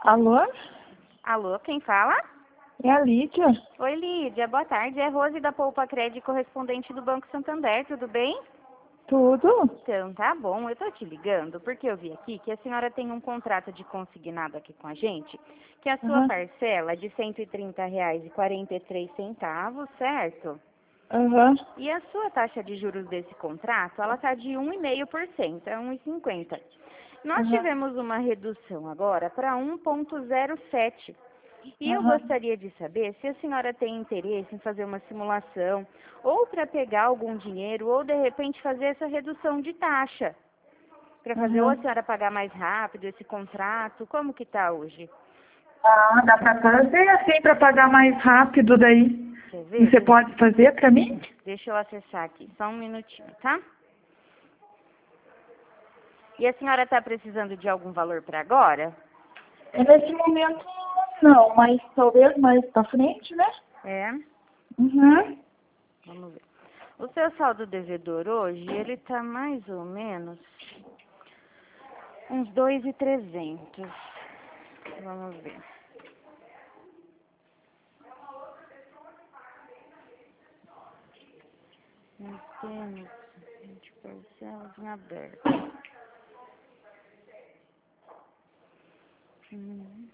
Alô? Alô, quem fala? É a Lídia? Oi, Lídia, boa tarde. É Rose da Poupa Crédito, correspondente do Banco Santander, tudo bem? Tudo? Então, tá bom. Eu tô te ligando porque eu vi aqui que a senhora tem um contrato de consignado aqui com a gente, que a sua Aham. parcela é de R$ 130,43, certo? Aham. E a sua taxa de juros desse contrato, ela tá de 1,5%, é 1,50. Nós Aham. tivemos uma redução agora para 1,07. E eu Aham. gostaria de saber se a senhora tem interesse em fazer uma simulação, ou para pegar algum dinheiro, ou de repente fazer essa redução de taxa, para fazer ou a Aham. senhora pagar mais rápido esse contrato. Como que tá hoje? Ah, dá pra fazer assim pra pagar mais rápido daí. Quer ver? Você pode fazer pra mim? Deixa eu acessar aqui, só um minutinho, tá? E a senhora está precisando de algum valor para agora? Nesse momento não, mas talvez mais pra frente, né? É, Uhum. vamos ver. O seu saldo devedor hoje, ele tá mais ou menos uns 2.300. Vamos ver. Nós temos 20 parcelas em aberto. Uhum.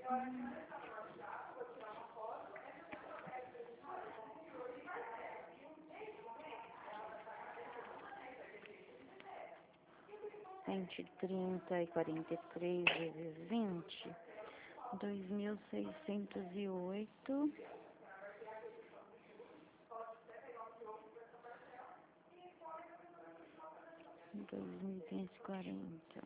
R$ 130,43 vezes 20, 2.608. 2.540.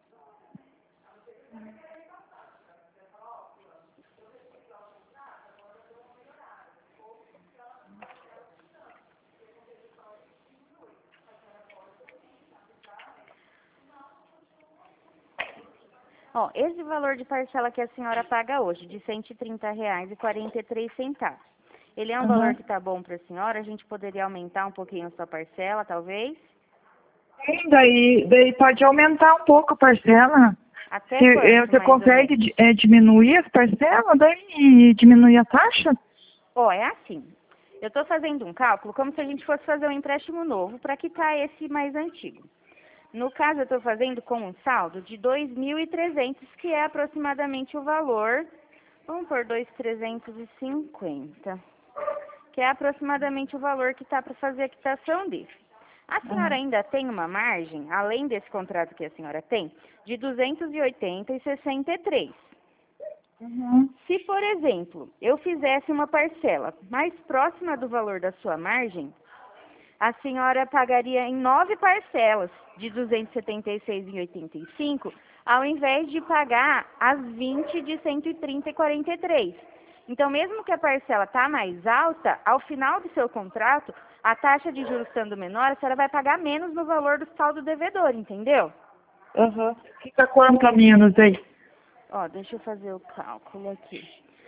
Ó, esse valor de parcela que a senhora paga hoje, de R$ 130,43, ele é um valor Aham. que tá bom para a senhora? A gente poderia aumentar um pouquinho a sua parcela, talvez? Sim, daí pode aumentar um pouco a parcela. Até quanto, Você mais ou consegue menos? diminuir as parcelas daí e diminuir a taxa? Ó, é assim. Eu estou fazendo um cálculo como se a gente fosse fazer um empréstimo novo para quitar esse mais antigo. No caso, eu estou fazendo com um saldo de 2.300, que é aproximadamente o valor. Vamos por 2.350, que é aproximadamente o valor que está para fazer a quitação dele. A senhora Aham. ainda tem uma margem, além desse contrato que a senhora tem, de 280,63. Uhum. Se, por exemplo, eu fizesse uma parcela mais próxima do valor da sua margem, a senhora pagaria em 9 parcelas de R$ 276,85, ao invés de pagar as 20 de R$ 130,43. Então, mesmo que a parcela está mais alta, ao final do seu contrato, a taxa de juros estando menor, a senhora vai pagar menos no valor do saldo devedor, entendeu? Aham. Fica quanto a menos aí? Ó, deixa eu fazer o cálculo aqui.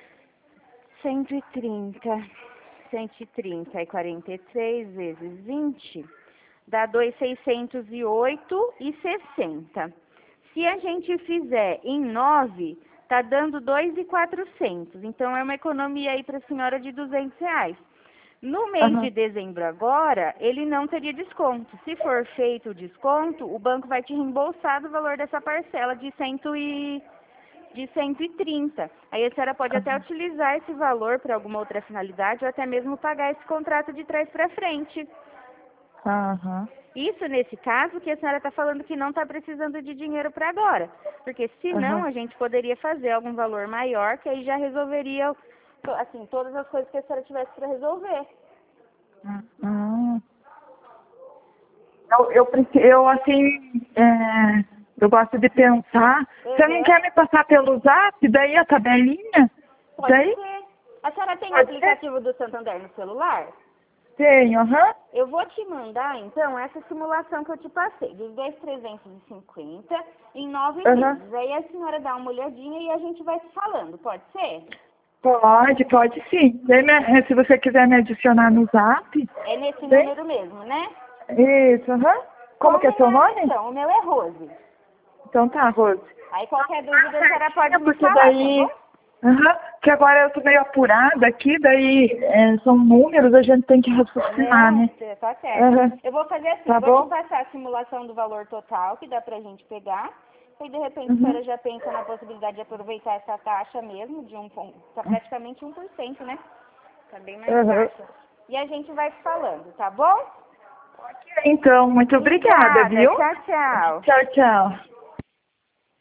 130, 130,43 vezes 20 dá 2.608,60. Se a gente fizer em 9, tá dando 2.400. Então é uma economia aí para a senhora de R$ 200. No mês de Aham. dezembro agora, ele não teria desconto. Se for feito o desconto, o banco vai te reembolsar do valor dessa parcela de 130. Aí a senhora pode até Aham. utilizar esse valor para alguma outra finalidade ou até mesmo pagar esse contrato de trás para frente. Aham. Isso nesse caso que a senhora está falando que não está precisando de dinheiro para agora. Porque se não, Aham. a gente poderia fazer algum valor maior que aí já resolveria, assim, todas as coisas que a senhora tivesse para resolver. Ah. Eu assim, eu gosto de pensar. Você não Uhum. quer me passar pelo Zap, daí a tabelinha? Pode Daí? ser. A senhora tem o Pode ser? aplicativo do Santander no celular? Tenho, aham. Eu vou te mandar, então, essa simulação que eu te passei, dos 2.350 em 9 Aham. meses. Aí a senhora dá uma olhadinha e a gente vai se falando, pode ser? Pode sim. Daí, se você quiser me adicionar no Zap, É nesse daí? número mesmo, né? Isso, aham. Como que é seu Combinado, nome? então. O meu é Rose. Então tá, Rose. Aí qualquer dúvida a senhora pode me Porque falar, daí... tá bom? Que agora eu tô meio apurada aqui, daí são números, a gente tem que raciocinar, Não, né? tá certo. Eu vou fazer assim, Tá vou bom? te passar a simulação do valor total que dá pra gente pegar. E de repente a senhora já pensa na possibilidade de aproveitar essa taxa mesmo, de tá praticamente 1%, né? Tá bem mais baixa. E a gente vai falando, tá bom? Então, muito obrigada, viu? Tchau, tchau. Tchau, tchau.